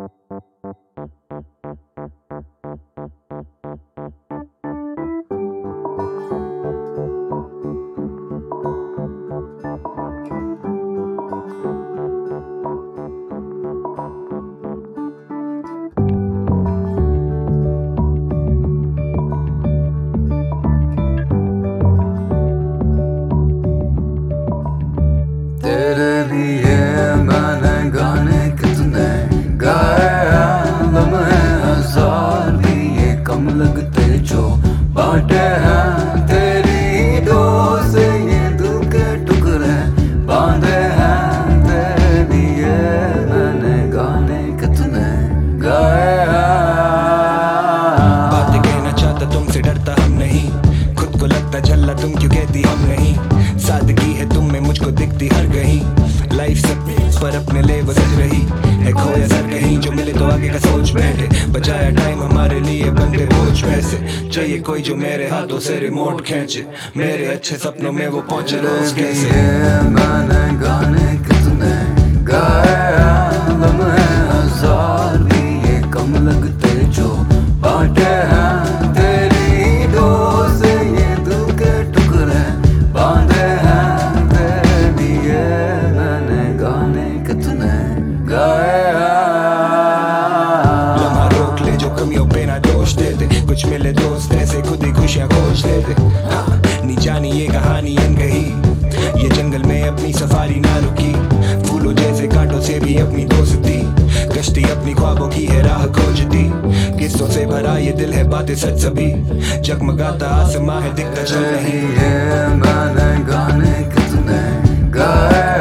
तेरे लिए मैंने गाने कितने गाए, लम्हे हजार भी ये कम लगते जो बांटे हैं। तेरी दो से ये दिल के टुकड़े बांधे हैं। तेरे लिए मैंने गाने कितने गाए। बातें कहना चाहता तुमसे डरता हम नहीं, खुद को लगता झल्ला तुम क्यों कहती हम नहीं। सादगी है तुम में मुझको दिखती हर कहीं, लाइफ सब पर अपने ले बसज रही है। खोया सर कहीं जो मिले तो आगे का सोच बैठे, बचाया टाइम हमारे लिए बनते बोझ पैसे। चाहिए कोई जो मेरे हाथों से रिमोट खींचे, मेरे अच्छे सपनों में वो पहुंचे रोज कैसे। मैंने गाने कितने गाए, लम्हे हजार भी ये कम लगते जो बांटे हैं। तेरी दो से ये दिल के टुकड़े बांधे हैं। तेरे लिए मैंने गाने कितने गाए। लम्हा रोक ले जो कमियों पे ना दोष दे दे, कुछ मिले दोस्त ऐसे खुद ही खुशियां खोज लेते। नी जानी ये कहानी अनकही, ये जंगल में अपनी सफारी ना रुकी। फूलों जैसे कांटों से भी अपनी दोस्ती, कश्ती अपनी ख्वाबों की है राह खोजती। किस्सों से भरा ये दिल है बातें सच सभी, जगमगाता आसमां है दिखता चल नहीं। मैंने गाने कितने गाए।